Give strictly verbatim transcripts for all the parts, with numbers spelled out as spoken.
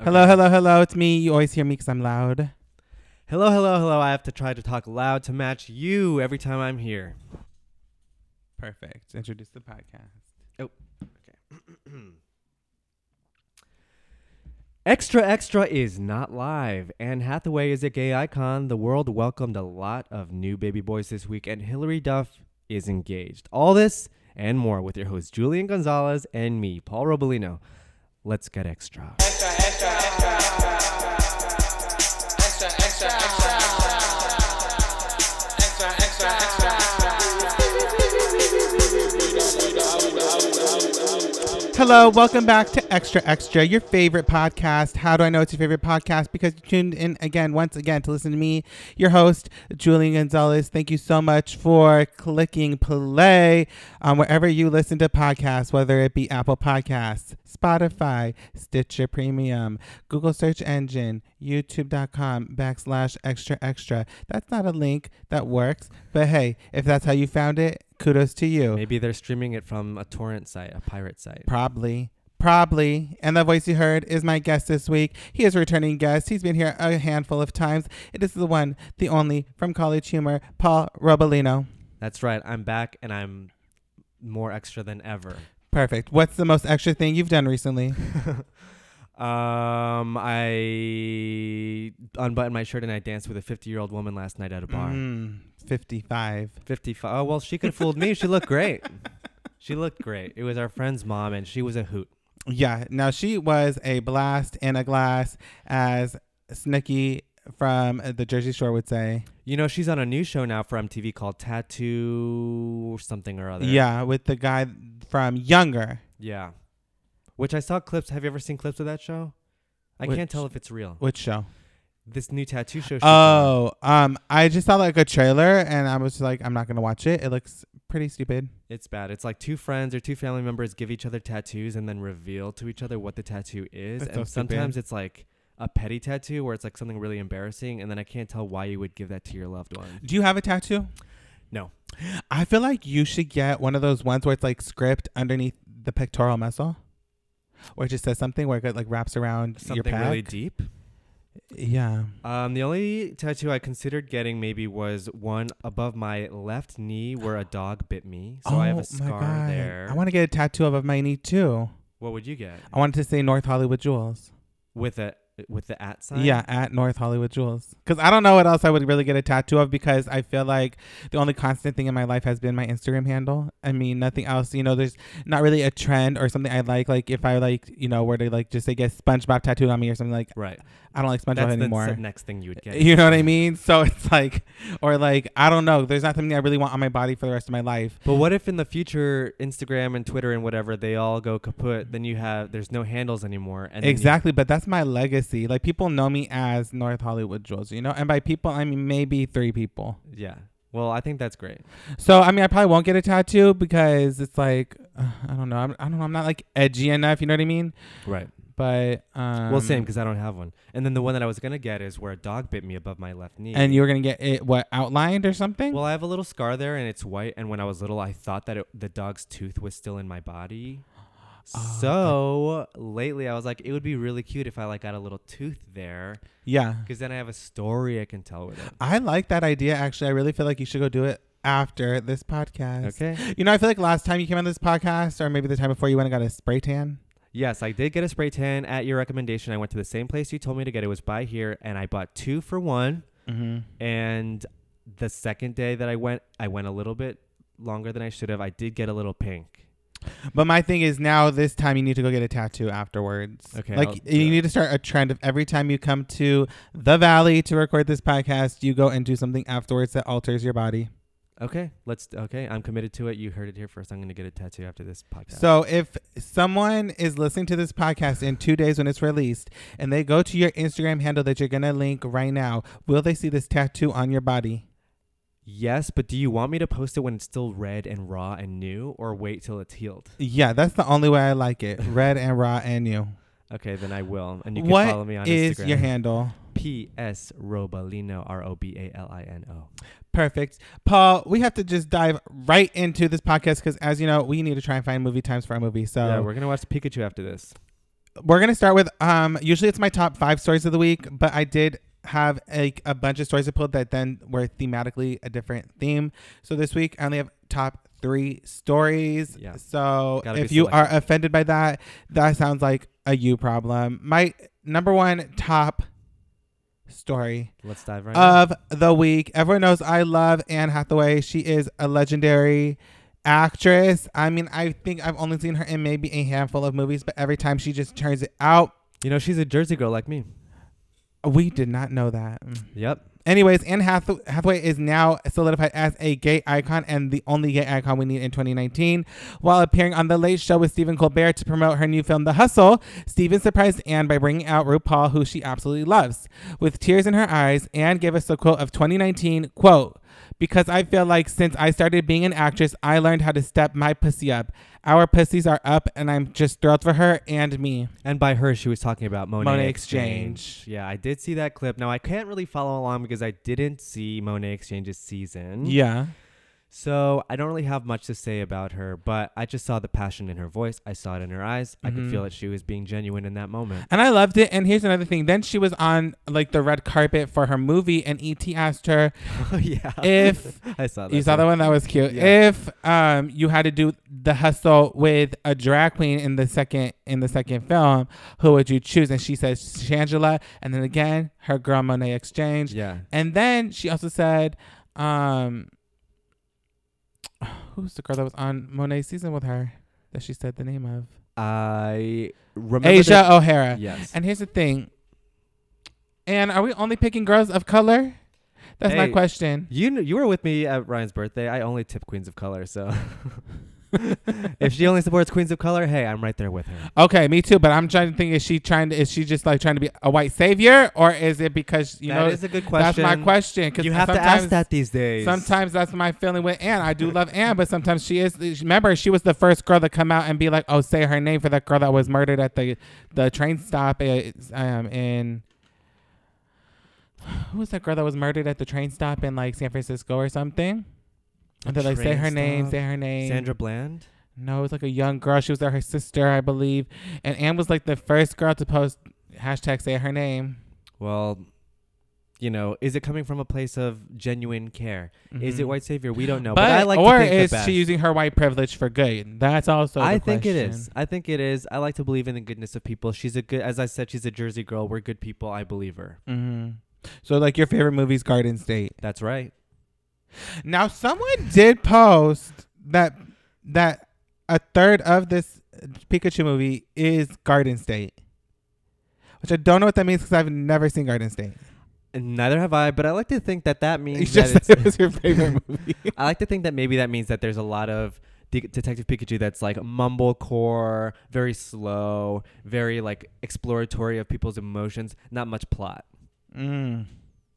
Hello, hello, hello. It's me. You always hear me because I'm loud. Hello, hello, hello. I have to try to talk loud to match you every time I'm here. Perfect. Introduce the podcast. Oh, okay. Extra Extra is not live. Anne Hathaway is a gay icon. The world welcomed a lot of new baby boys this week, and Hilary Duff is engaged. All this and more with your host, Julian Gonzalez, and me, Paul Robolino. Let's get extra. Extra, extra, extra, extra, extra, extra, extra, extra, extra, Hello, welcome back to Extra Extra, your favorite podcast. How do I know it's your favorite podcast? Because you tuned in again, once again, to listen to me, your host, Julian Gonzalez. Thank you so much for clicking play on wherever you listen to podcasts, whether it be Apple Podcasts, Spotify, Stitcher Premium, Google search engine, youtube.com backslash extra extra. That's not a link that works, but hey, if that's how you found it, kudos to you. Maybe they're streaming it from a torrent site, a pirate site. Probably. Probably. And the voice you heard is my guest this week. He is a returning guest. He's been here a handful of times. It is the one, the only, from College Humor, Paul Robolino. That's right. I'm back, and I'm more extra than ever. Perfect. What's the most extra thing you've done recently? um, I unbuttoned my shirt and I danced with a fifty-year-old woman last night at a bar. Mm, fifty-five. fifty-five. Oh, well, she could have fooled me. She looked great. She looked great. It was our friend's mom, and she was a hoot. Yeah. Now, she was a blast in a glass, as Snooki from the Jersey Shore would say. You know, she's on a new show now for M T V called Tattoo or something or other. Yeah, with the guy from Younger. Yeah. Which I saw clips. Have you ever seen clips of that show? I Which- can't tell if it's real. Which show? This new tattoo show. she's on. Oh, um, I just saw like a trailer and I was like, I'm not going to watch it. It looks pretty stupid. It's bad. It's like two friends or two family members give each other tattoos and then reveal to each other what the tattoo is. That's and so sometimes stupid. it's like a petty tattoo where it's like something really embarrassing. And then I can't tell why you would give that to your loved one. Do you have a tattoo? No. I feel like you should get one of those ones where it's like script underneath the pectoral muscle, where it just says something where it like wraps around your Something pec. really deep. Yeah. Um, the only tattoo I considered getting maybe was one above my left knee where a dog bit me. So oh I have a my scar God. there. I want to get a tattoo above my knee too. What would you get? I wanted to say North Hollywood Jewels. With a with the at sign? Yeah, at North Hollywood Jewels. Because I don't know what else I would really get a tattoo of, because I feel like the only constant thing in my life has been my Instagram handle. I mean, nothing else. You know, there's not really a trend or something I like. Like if I like, you know, were to like just say get SpongeBob tattooed on me or something, like Right. I don't like SpongeBob That's anymore. the next thing you would get. You know what I mean? So it's like, or like, I don't know. There's not something I really want on my body for the rest of my life. But what if in the future, Instagram and Twitter and whatever, they all go kaput? Then you have, there's no handles anymore. And then Exactly. But that's my legacy. Like people know me as North Hollywood Jewels, you know? And by people, I mean maybe three people. You, yeah. Well, I think that's great. So, I mean, I probably won't get a tattoo because it's like, uh, I don't know. I'm, I don't know. I'm not like edgy enough. You know what I mean? Right. But, um, Well, same, because I don't have one. And then the one that I was going to get is where a dog bit me above my left knee. and you were going to get it, what, outlined or something? Well, I have a little scar there and it's white. And when I was little, I thought that it, the dog's tooth was still in my body. Oh, So lately I was like, it would be really cute if I like got a little tooth there, yeah. because then I have a story I can tell with it. I like that idea. Actually, I really feel like you should go do it after this podcast. Okay. You know, I feel like last time you came on this podcast, or maybe the time before, you went and got a spray tan. Yes, I did get a spray tan at your recommendation. I went to the same place you told me to get. It was by here, and I bought two for one. Mm-hmm. And the second day that I went, I went a little bit longer than I should have. I did get a little pink. But my thing is now this time you need to go get a tattoo afterwards. Okay, Like I'll do you that. need to start a trend of every time you come to the Valley to record this podcast, you go and do something afterwards that alters your body. Okay, let's. Okay, I'm committed to it. You heard it here first. I'm going to get a tattoo after this podcast. So if someone is listening to this podcast in two days when it's released and they go to your Instagram handle that you're going to link right now, will they see this tattoo on your body? Yes, but do you want me to post it when it's still red and raw and new, or wait till it's healed? Yeah, that's the only way I like it. Red and raw and new. Okay, then I will. And you can What follow me on is Instagram. your handle? P S Robolino, R O B A L I N O. Perfect. Paul, we have to just dive right into this podcast because, as you know, we need to try and find movie times for our movie. So Yeah, we're going to watch Pikachu after this. we're gonna start with um. Usually it's my top five stories of the week, but I did have a, a bunch of stories I pulled that then were thematically a different theme. So this week I only have top three stories. Yeah. So Gotta if be you selective. are offended by that, that sounds like a you problem. My number one top story Let's dive right of the week. Everyone knows I love Anne Hathaway. She is a legendary actress. I mean, I think I've only seen her in maybe a handful of movies, but every time she just turns it out. in. You know, she's a Jersey girl like me. We did not know that. Yep. Anyways, Anne Hath- Hathaway is now solidified as a gay icon and the only gay icon we need in twenty nineteen. While appearing on The Late Show with Stephen Colbert to promote her new film, The Hustle, Stephen surprised Anne by bringing out RuPaul, who she absolutely loves. With tears in her eyes, Anne gave us a quote of twenty nineteen, quote, "Because I feel like since I started being an actress, I learned how to step my pussy up. Our pussies are up, and I'm just thrilled for her and me." And by her, she was talking about Monet, Monet Exchange. Exchange. Yeah, I did see that clip. Now, I can't really follow along because I didn't see Monet Exchange's season. Yeah. So I don't really have much to say about her, but I just saw the passion in her voice. I saw it in her eyes. I could Mhm. feel that she was being genuine in that moment. And I loved it. And here's another thing. Then she was on like the red carpet for her movie, and E T asked her Oh, yeah. if I saw that. you saw too. the one that was cute. Yeah. If um you had to do the hustle with a drag queen in the second in the second film, who would you choose? And she says Shangela, and then again her girl Monet Exchange. Yeah. And then she also said, um, who's the girl that was on Monet's season with her that she said the name of? I remember. Asia the- O'Hara. Yes. And here's the thing. And are we only picking girls of color? That's my Hey. question. You kn- you were with me at Ryan's birthday. I only tip queens of color, so if she only supports queens of color, hey, I'm right there with her. Okay, me too. But I'm trying to think: is she trying to? Is she just like trying to be a white savior, or is it because you That know? is a good That's question. my question. Because You have to ask that these days. Sometimes that's my feeling with Anne. I do love Anne, but sometimes she is. Remember, she was the first girl to come out and be like, "Oh, say her name," for that girl that was murdered at the the train stop um, in. Who was that girl that was murdered at the train stop in like San Francisco or something? And they're like, say Train her name, stop? say her name. Sandra Bland. No, it was like a young girl. She was there, her sister, I believe. And Anne was like the first girl to post hashtag say her name. Well, you know, is it coming from a place of genuine care? Is it Mhm. white savior? We don't know. But, But, I like or to think is the best. she using her white privilege for good? That's also the I think it question. is. I think it is. I like to believe in the goodness of people. She's a good, as I said, she's a Jersey girl. We're good people. I believe her. Mm-hmm. So like your favorite movie is Garden State. That's right. Now someone did post that that a third of this Pikachu movie is Garden State, which I don't know what that means because I've never seen Garden State. And neither have I, but I like to think that that You means just that said it's, it was your favorite movie. I like to think that maybe that means that there's a lot of De- Detective Pikachu that's like mumblecore, very slow, very like exploratory of people's emotions, not much plot. Mm.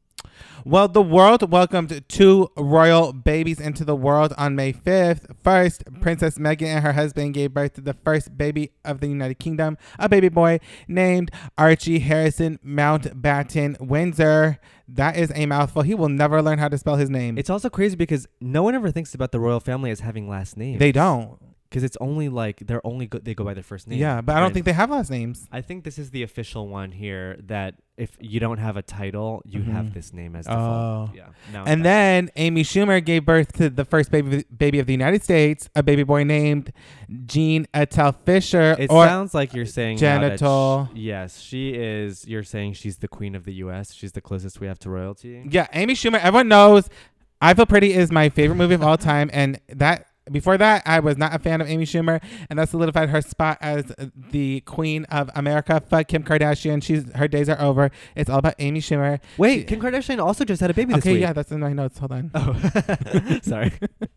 Well, the world welcomed two royal babies into the world on May fifth. First, Princess Meghan and her husband gave birth to the first baby of the United Kingdom, a baby boy named Archie Harrison Mountbatten Windsor. That is a mouthful. He will never learn how to spell his name. It's also crazy because no one ever thinks about the royal family as having last names. They don't. Because it's only like they're only go- they go by their first name. Yeah, but I don't Right. think they have last names. I think this is the official one here that if you don't have a title, you Mhm. have this name as Oh. default. Yeah. Now And then Amy Schumer gave birth to the first baby baby of the United States, a baby boy named Gene Attell Fisher. it or sounds like you're saying now that genital. sh- yes, she is. You're saying she's the queen of the U S. She's the closest we have to royalty. Yeah, Amy Schumer. Everyone knows I Feel Pretty is my favorite movie of all time. And that before that, I was not a fan of Amy Schumer. And that solidified her spot as the queen of America. Fuck Kim Kardashian. She's Her days are over. It's all about Amy Schumer. Wait, She- Kim Kardashian also just had a baby this okay, week. yeah, that's in my notes. Hold on. Oh, sorry.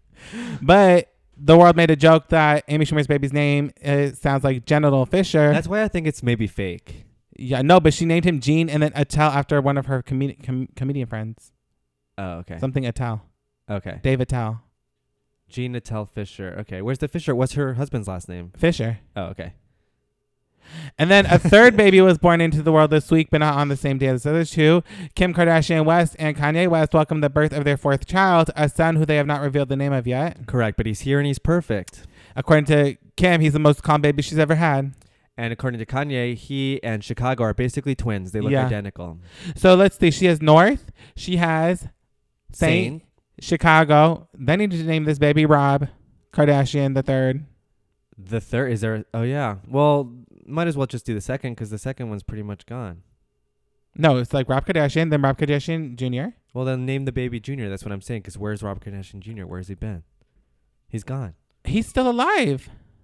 But the world made a joke that Amy Schumer's baby's name uh, sounds like Genital Fisher. That's why I think it's maybe fake. Yeah, no, but she named him Gene and then Attell after one of her com- com- comedian friends. Oh, okay. Something Attell. Okay. Dave Attell. Jean Attell Fisher. Okay. Where's the Fisher? What's her husband's last name? Fisher. Oh, okay. And then a third baby was born into the world this week, but not on the same day as the other two. Kim Kardashian West and Kanye West welcomed the birth of their fourth child, a son who they have not revealed the name of yet. Correct. But he's here and he's perfect. According to Kim, he's the most calm baby she's ever had. And according to Kanye, he and Chicago are basically twins. They look Yeah. identical. So let's see. She has North. She has Saint, Sane. Chicago. They need to name this baby Rob Kardashian the third. The third is there. Oh yeah. Well, might as well just do the second because the second one's pretty much gone. No, it's like Rob Kardashian, then Rob Kardashian Junior Well, then name the baby Junior. That's what I'm saying. Because where's Rob Kardashian Junior? Where's he been? He's gone. He's still alive.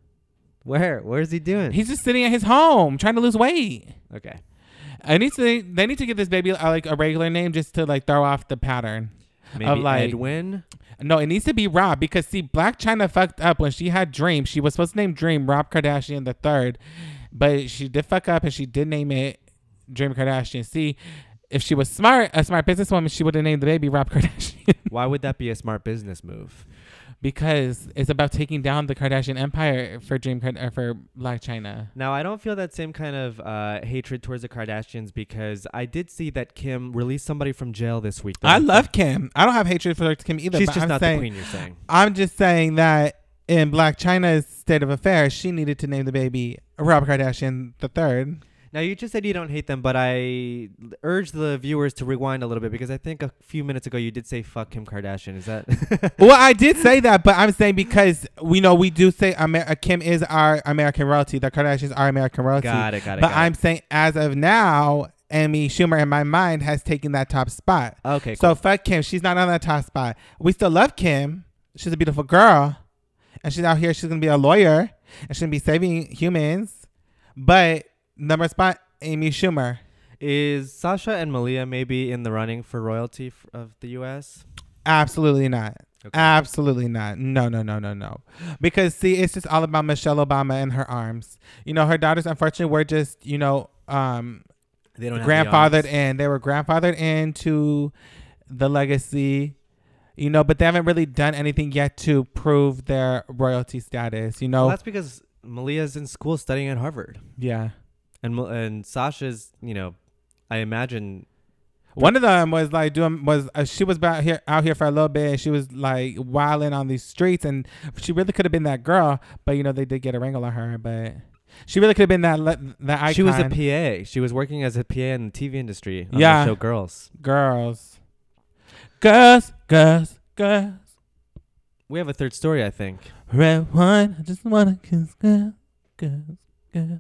Where? Where's he doing? He's just sitting at his home trying to lose weight. okay. I need to. They need to give this baby uh, like a regular name just to like throw off the pattern. Maybe like- Edwin. No, it needs to be Rob because see, Black China fucked up when she had Dream. She was supposed to name Dream Rob Kardashian the third, but she did fuck up and she did name it Dream Kardashian. See, if she was smart, a smart businesswoman, she would have named the baby Rob Kardashian. Why would that be a smart business move? Because it's about taking down the Kardashian empire for Dream Card- or for Black China. Now, I don't feel that same kind of uh, hatred towards the Kardashians because I did see that Kim released somebody from jail this week. I love Kim. I don't have hatred for Kim either. She's but just I'm not saying, the queen, you're saying. I'm just saying that in Black China's state of affairs, she needed to name the baby Rob Kardashian the third. Now, you just said you don't hate them, but I urge the viewers to rewind a little bit because I think a few minutes ago you did say fuck Kim Kardashian. Is that? Well, I did say that, but I'm saying because we know we do say Amer- Kim is our American royalty. The Kardashians are American royalty. got it, got it. But got I'm saying as of now, Amy Schumer in my mind has taken that top spot. it. Okay, So cool. fuck Kim. She's not on that top spot. We still love Kim. She's a beautiful girl. And she's out here. She's going to be a lawyer. And she's going to be saving humans. But number spot, Amy Schumer. Is Sasha and Malia maybe in the running for royalty f- of the U S? Absolutely not. Okay. Absolutely not. No, no, no, no, no. Because, see, it's just all about Michelle Obama and her arms. You know, her daughters, unfortunately, were just, you know, um, They don't have the grandfathered arms. in. They were grandfathered into the legacy, you know, but they haven't really done anything yet to prove their royalty status, you know? Well, that's because Malia's in school studying at Harvard. Yeah. And Mal- and Sasha's, you know, I imagine. One of them was like doing was uh, she was out here out here for a little bit. And she was like wilding on these streets, and she really could have been that girl. But you know they did get a wrangle on her. But she really could have been that le- that icon. She was a P A. She was working as a P A in the T V industry on Yeah. the show Girls. Girls, girls, girls, girls. We have a third story, I think. Red wine. I just wanna kiss girls, girls, girls.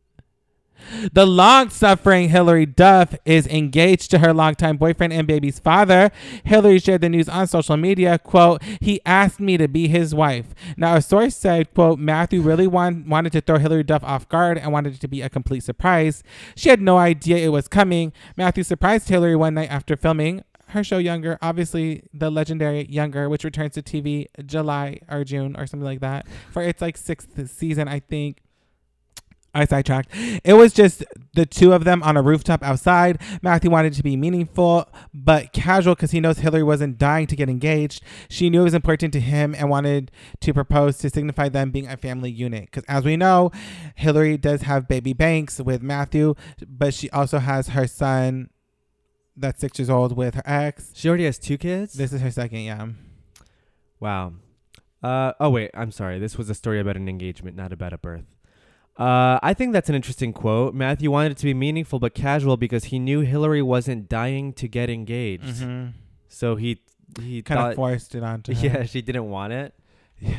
The long-suffering Hillary Duff is engaged to her longtime boyfriend and baby's father. Hillary shared the news on social media, quote, "He asked me to be his wife." Now, a source said, quote, "Matthew really want, wanted to throw Hillary Duff off guard and wanted it to be a complete surprise. She had no idea it was coming. Matthew surprised Hillary one night after filming her show Younger, obviously the legendary Younger, which returns to T V July or June or something like that for its like sixth season, I think. I sidetracked. It was just the two of them on a rooftop outside. Matthew wanted to be meaningful, but casual because he knows Hillary wasn't dying to get engaged. She knew it was important to him and wanted to propose to signify them being a family unit. Because as we know, Hillary does have baby Banks with Matthew, but she also has her son that's six years old with her ex. She already has two kids? This is her second, yeah. Wow. Uh, oh, wait. I'm sorry. This was a story about an engagement, not about a birth. Uh, I think that's an interesting quote. Matthew wanted it to be meaningful but casual because he knew Hillary wasn't dying to get engaged. Mm-hmm. So he he Kind thought, of forced it onto her. yeah, she didn't want it. Yeah.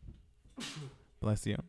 Bless you.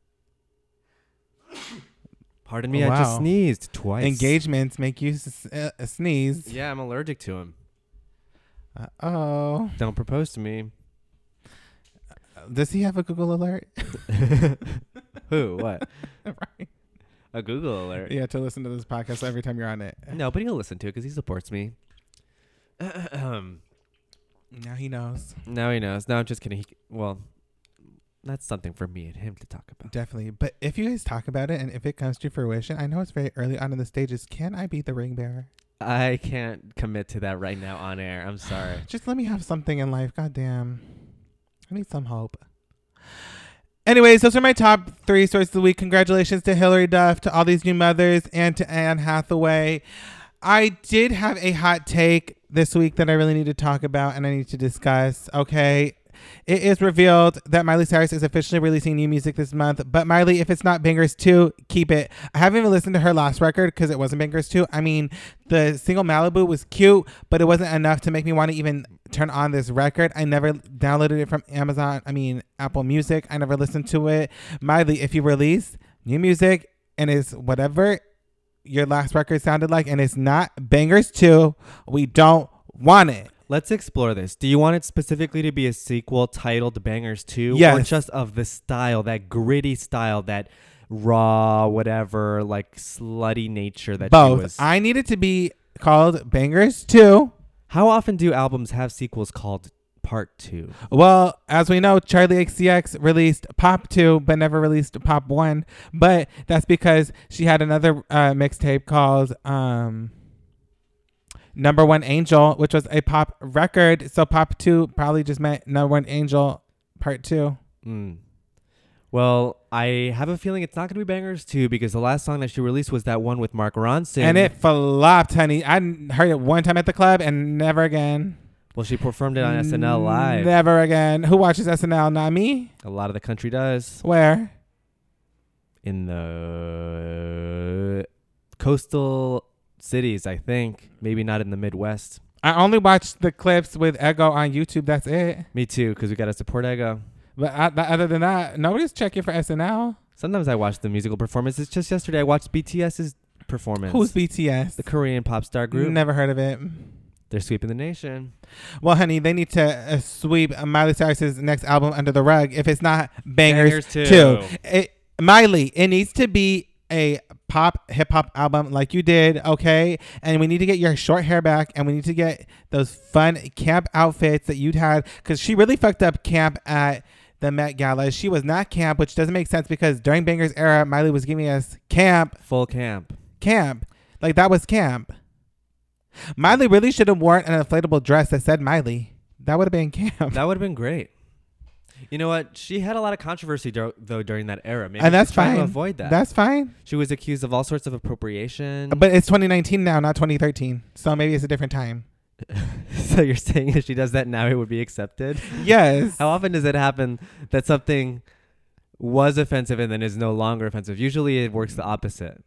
Pardon me, Oh, I just wow. sneezed twice. Engagements make you s- uh, sneeze. Yeah, I'm allergic to him. Uh, oh. Don't propose to me. Does he have a Google alert? Who? What? Right. A Google alert? Yeah, to listen to this podcast every time you're on it. No, but he'll listen to it because he supports me. Um, Now he knows. now he knows. No, I'm just kidding. He, well, that's something for me and him to talk about. Definitely. But if you guys talk about it and if it comes to fruition, I know it's very early on in the stages. Can I be the ring bearer? I can't commit to that right now on air. I'm sorry. Just let me have something in life. God damn. I need some hope. Anyways, those are my top three stories of the week. Congratulations to Hillary Duff, to all these new mothers, and to Anne Hathaway. I did have a hot take this week that I really need to talk about and I need to discuss. Okay. it is revealed that Miley Cyrus is officially releasing new music this month. But Miley, if it's not Bangers two, keep it. I haven't even listened to her last record because it wasn't Bangers two. I mean, the single Malibu was cute, but it wasn't enough to make me want to even turn on this record. I never downloaded it from Amazon. I mean, Apple Music. I never listened to it. Miley, if you release new music and it's whatever your last record sounded like and it's not Bangers two, we don't want it. Let's explore this. Do you want it specifically to be a sequel titled Bangers two? Yes. Or just of the style, that gritty style, that raw, whatever, like slutty nature that Both. she was? I need it to be called Bangers two. How often do albums have sequels called Part two? Well, as we know, Charlie X C X released Pop two, but never released Pop one. But that's because she had another uh, mixtape called... Um, Number One Angel, which was a pop record. So Pop two probably just meant Number One Angel Part two. Mm. Well, I have a feeling it's not going to be Bangers two because the last song that she released was that one with Mark Ronson. And it flopped, honey. I heard it one time at the club and never again. Well, she performed it on S N L Live. Never again. Who watches S N L? Not me. A lot of the country does. Where? In the coastal cities, I think. Maybe not in the Midwest. I only watch the clips with Ego on YouTube. That's it. Me too, because we got to support Ego. But I, other than that, nobody's checking for S N L. Sometimes I watch the musical performances. Just yesterday, I watched BTS's performance. Who's B T S? The Korean pop star group. Never heard of it. They're sweeping the nation. Well, honey, they need to uh, sweep Miley Cyrus's next album under the rug. If it's not Bangers, Bangers two. two. It, Miley, it needs to be a pop hip hop album like you did, okay? And we need to get your short hair back, and we need to get those fun camp outfits that you'd had, because she really fucked up camp at the Met Gala. She was not camp, which doesn't make sense because during Bangers era, Miley was giving us camp. Full camp. Camp. Like that was camp. Miley really should have worn an inflatable dress that said Miley. That would have been camp. That would have been great. You know what? She had a lot of controversy, do- though, during that era. Maybe and that's she's trying fine. to avoid that. That's fine. She was accused of all sorts of appropriation. But it's twenty nineteen now, not twenty thirteen. So maybe it's a different time. So you're saying if she does that now, it would be accepted? Yes. How often does it happen that something was offensive and then is no longer offensive? Usually it works the opposite.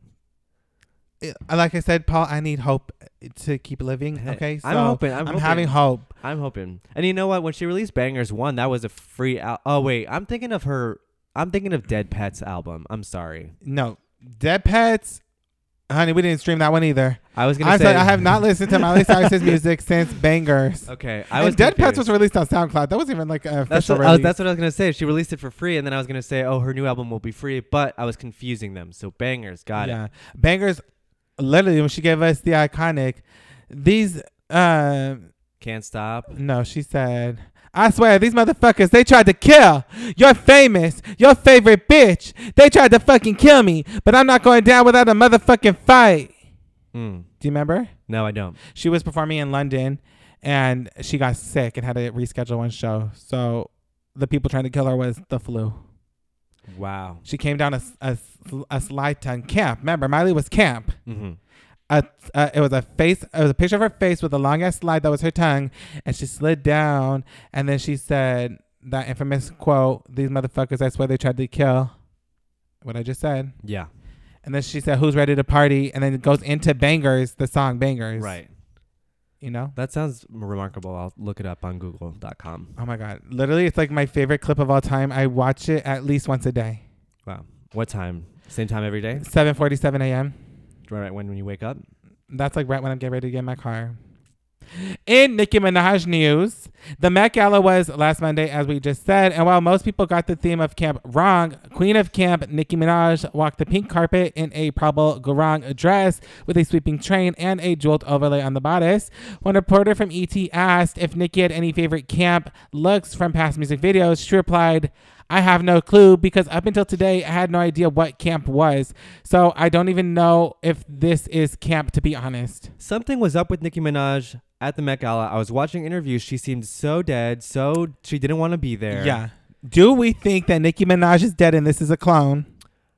Like I said, Paul, I need hope to keep living. Okay, so I'm hoping. I'm, I'm hoping. having hope. I'm hoping. And you know what? When she released Bangers one, that was a free. Al- oh wait, I'm thinking of her. I'm thinking of Dead Pets album. I'm sorry. No, Dead Pets, honey, we didn't stream that one either. I was gonna I'm say sorry, I have not listened to Miley Cyrus's music since Bangers. Okay, I and was Dead Pets confused. was released on SoundCloud. That wasn't even like a That's official what, I was, release. that's what I was gonna say. She released it for free, and then I was gonna say, oh, her new album will be free, but I was confusing them. So Bangers, got yeah. it. Bangers, literally, when she gave us the iconic, these, uh, Can't stop. no, she said, I swear, these motherfuckers, they tried to kill your famous, your favorite bitch. They tried to fucking kill me, but I'm not going down without a motherfucking fight. Mm. Do you remember? No, I don't. She was performing in London, and she got sick and had to reschedule one show. So the people trying to kill her was the flu. Wow. She came down a, a, a slide ton camp. Remember, Miley was camp. Mm-hmm. A, uh, it was a face. It was a picture of her face with a long ass slide that was her tongue, and she slid down. And then she said that infamous quote: "These motherfuckers, I swear they tried to kill." What I just said. Yeah. And then she said, "Who's ready to party?" And then it goes into Bangers, the song Bangers. Right. You know. That sounds remarkable. I'll look it up on google dot com. Oh my God! Literally, it's like my favorite clip of all time. I watch it at least once a day. Wow. What time? Same time every day? seven forty-seven a.m. Right when, when you wake up? That's like right when I'm getting ready to get in my car. In Nicki Minaj news, the Met Gala was last Monday, as we just said, and while most people got the theme of camp wrong, Queen of Camp Nicki Minaj walked the pink carpet in a Prabal Gurung dress with a sweeping train and a jeweled overlay on the bodice. When a reporter from E T asked if Nicki had any favorite camp looks from past music videos, she replied, "I have no clue because up until today, I had no idea what camp was. So I don't even know if this is camp, to be honest." Something was up with Nicki Minaj at the Met Gala. I was watching interviews. She seemed so dead, so she didn't want to be there. Yeah. Do we think that Nicki Minaj is dead and this is a clone?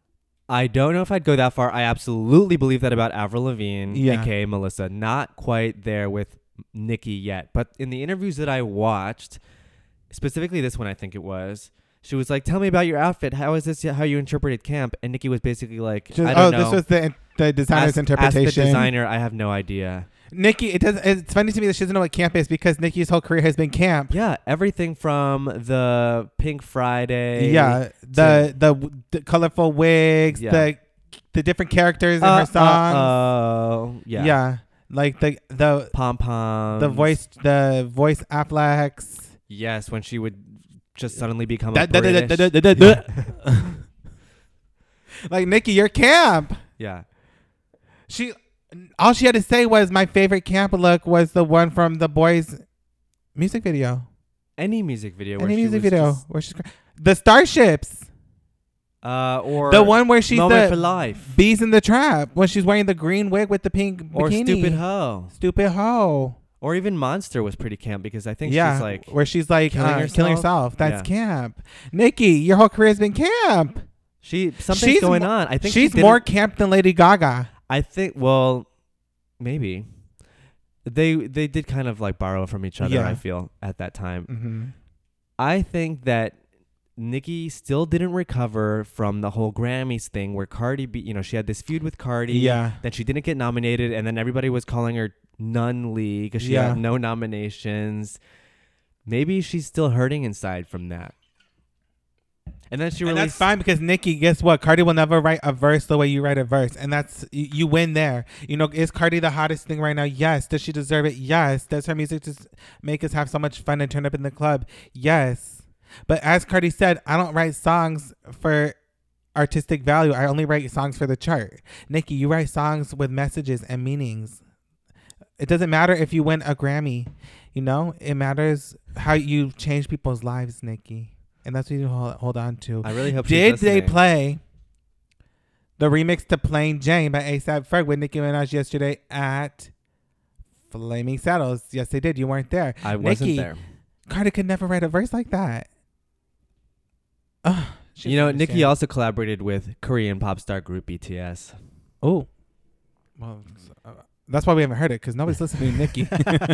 I don't know if I'd go that far. I absolutely believe that about Avril Lavigne, Yeah. aka Melissa. Not quite there with Nicki yet. But in the interviews that I watched, specifically this one, I think it was. She was like, "Tell me about your outfit. How is this? How you interpreted camp?" And Nikki was basically like, Just, "I don't oh, know." this was the the designer's ask, interpretation. Ask the designer. I have no idea. Nikki, it does. It's funny to me that she doesn't know what camp is because Nikki's whole career has been camp. Yeah, everything from the Pink Friday. Yeah, the the, the colorful wigs, Yeah. the the different characters in Uh, her songs. Oh, yeah. yeah, like the the Pom pom. the voice the voice Afflecks. Yes, when she would just suddenly become Da- a da- da- da- British. da- da- da- da. Like Nikki, you're camp. Yeah. She all she had to say was my favorite camp look was the one from the boys' music video. Any music video. Any where she music was video just, where she's the starships. uh, or The one where she's Moment the for Life. Bees in the Trap when she's wearing the green wig with the pink Or bikini. Stupid Hoe. Stupid hoe. Or even Monster was pretty camp because I think Yeah, she's like where she's like killing uh, herself. killing herself. That's Yeah. camp. Nikki, your whole career has been camp. she something's She's going mo- on. I think she She's didn't- more camp than Lady Gaga. I think well, maybe they they did kind of like borrow from each other. Yeah. I feel at that time. Mm-hmm. I think that Nicki still didn't recover from the whole Grammys thing where Cardi B, you know, she had this feud with Cardi. Yeah. Then she didn't get nominated, and then everybody was calling her Nun Lee because she Yeah. had no nominations. Maybe she's still hurting inside from that. And then she And released. that's fine because Nikki, guess what? Cardi will never write a verse the way you write a verse, and that's you, you win there. You know, is Cardi the hottest thing right now? Yes. Does she deserve it? Yes. Does her music just make us have so much fun and turn up in the club? Yes. But as Cardi said, I don't write songs for artistic value. I only write songs for the chart. Nikki, you write songs with messages and meanings. It doesn't matter if you win a Grammy. You know, it matters how you change people's lives, Nikki. And that's what you hold, hold on to. I really hope Did she's they listening. play the remix to Plain Jane by A$AP Ferg with Nicki Minaj yesterday at Flaming Saddles? Yes, they did. You weren't there. I wasn't Nicki, there. Cardi could never write a verse like that. Ugh, she You know, doesn't Nicki understand. also collaborated with Korean pop star group B T S. Oh. Well, uh, that's why we haven't heard it because nobody's listening to Nicki.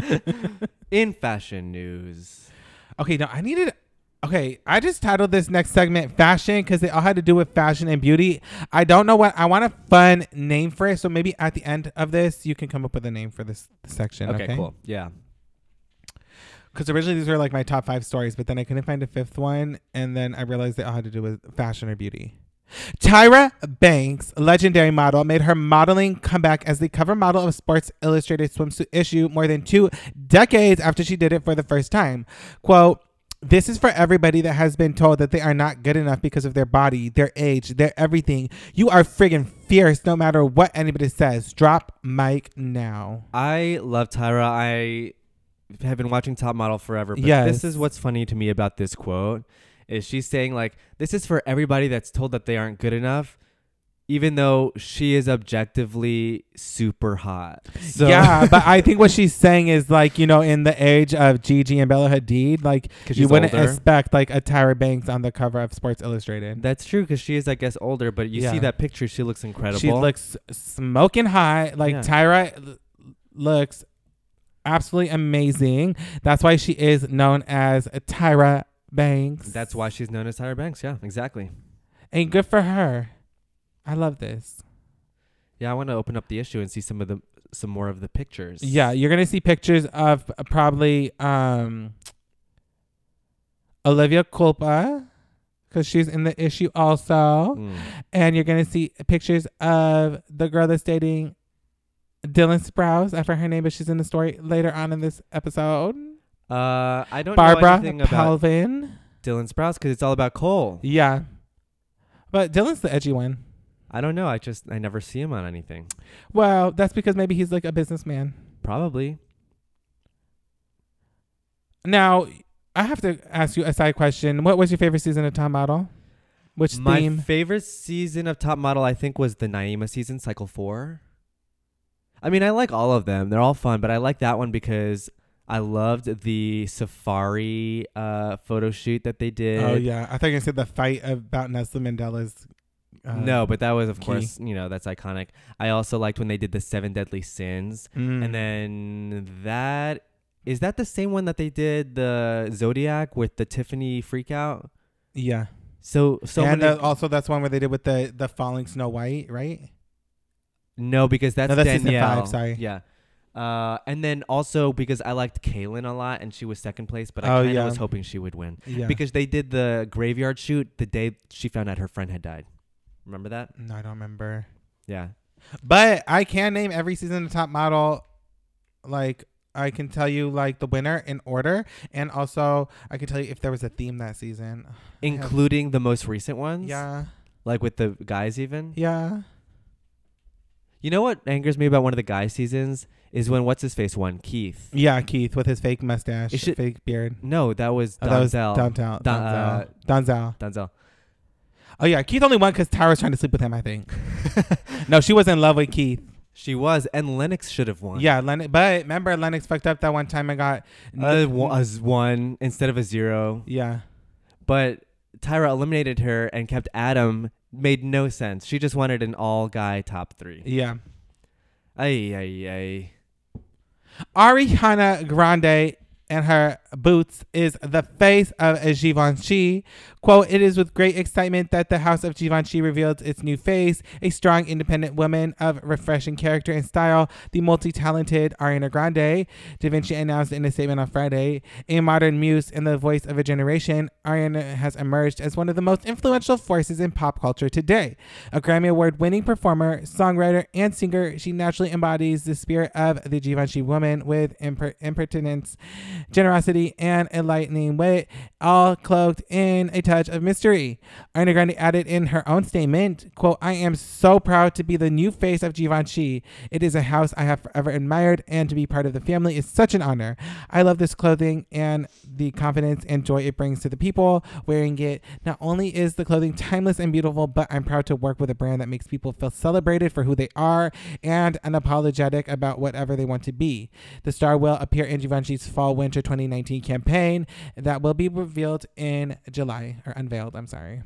In fashion news. Okay, no, I needed. Okay, I just titled this next segment "Fashion" because they all had to do with fashion and beauty. I don't know what I want a fun name for it, so maybe at the end of this, you can come up with a name for this section. Okay, Okay, cool. Yeah. Because originally these were like my top five stories, but then I couldn't find a fifth one, and then I realized they all had to do with fashion or beauty. Tyra Banks, legendary model, made her modeling comeback as the cover model of Sports Illustrated swimsuit issue more than two decades after she did it for the first time. Quote, "This is for everybody that has been told that they are not good enough because of their body, their age, their everything. You are friggin' fierce no matter what anybody says. Drop mic now." I love Tyra. I have been watching Top Model forever, but Yes. this is what's funny to me about this quote is she's saying like, this is for everybody that's told that they aren't good enough, even though she is objectively super hot. So Yeah, but I think what she's saying is like, you know, in the age of Gigi and Bella Hadid, like 'Cause you she's wouldn't older. expect like a Tyra Banks on the cover of Sports Illustrated. That's true because she is, I guess, older, but you Yeah. see that picture, she looks incredible. She looks smoking hot. Like Yeah. Tyra l- looks absolutely amazing. That's why she is known as Tyra Banks. That's why she's known as Tyra Banks. Yeah, exactly. And good for her. I love this. Yeah, I want to open up the issue and see some of the some more of the pictures. Yeah, you're gonna see pictures of probably um Olivia Culpa because she's in the issue also, Mm. and you're gonna see pictures of the girl that's dating Dylan Sprouse. I forgot her name, but she's in the story later on in this episode. Uh, I don't know Barbara anything about Palvin. Dylan Sprouse because it's all about Cole. Yeah, but Dylan's the edgy one. I don't know. I just I never see him on anything. Well, that's because maybe he's like a businessman. Probably. Now, I have to ask you a side question. What was your favorite season of Top Model? Which My theme? favorite season of Top Model, I think, was the Naima season, Cycle Four. I mean, I like all of them. They're all fun, but I like that one because I loved the safari uh, photo shoot that they did. Oh yeah, I thought you were gonna say the fight about Nelson Mandela's. Uh, No, but that was, of key. course, you know, that's iconic. I also liked when they did the Seven Deadly Sins. mm. And then that Is that the same one that they did the Zodiac with the Tiffany freakout? Yeah. So so and many, uh, also that's one where they did with the the falling Snow White, right? no, because that's, No, that's season Danielle. five, sorry. Yeah. Uh, and then also because I liked Kaylin a lot and she was second place, but I Oh, kind of yeah. was hoping she would win. Yeah. Because they did the graveyard shoot the day she found out her friend had died. Remember that? No, I don't remember. Yeah. But I can name every season of Top Model. Like, I can tell you, like, the winner in order. And also, I can tell you if there was a theme that season. Including the most recent ones? Yeah. Like with the guys even? Yeah. You know what angers me about one of the guy seasons is when what's his face won? Keith. Yeah, Keith with his fake mustache, It should- fake beard. No, that was Oh, that was Donzel. Donzel. Don- Donzel. Donzel. Donzel. Oh, yeah. Keith only won because Tara was trying to sleep with him, I think. No, she was in love with Keith. She was, and Lennox should have won. Yeah, Lennox. But remember, Lennox fucked up that one time and got. Uh, wa- as one instead of a zero. Yeah. But Tyra eliminated her and kept Adam. Made no sense. She just wanted an all-guy top three. Yeah. Ay, ay, ay. Ariana Grande and her boots is the face of Givenchy. Quote, it is with great excitement that the house of Givenchy revealed its new face, a strong, independent woman of refreshing character and style, the multi-talented Ariana Grande. Da Vinci announced in a statement on Friday, a modern muse and the voice of a generation, Ariana has emerged as one of the most influential forces in pop culture today. A Grammy Award-winning performer, songwriter, and singer, she naturally embodies the spirit of the Givenchy woman with imper- impertinence, generosity, and enlightening wit, all cloaked in a touch of mystery. Ariana Grande added in her own statement, quote, I am so proud to be the new face of Givenchy. It is a house I have forever admired, and to be part of the family is such an honor. I love this clothing and the confidence and joy it brings to the people wearing it. Not only is the clothing timeless and beautiful, but I'm proud to work with a brand that makes people feel celebrated for who they are and unapologetic about whatever they want to be. The star will appear in Givenchy's fall winter twenty nineteen campaign that will be revealed in July, or unveiled, I'm sorry.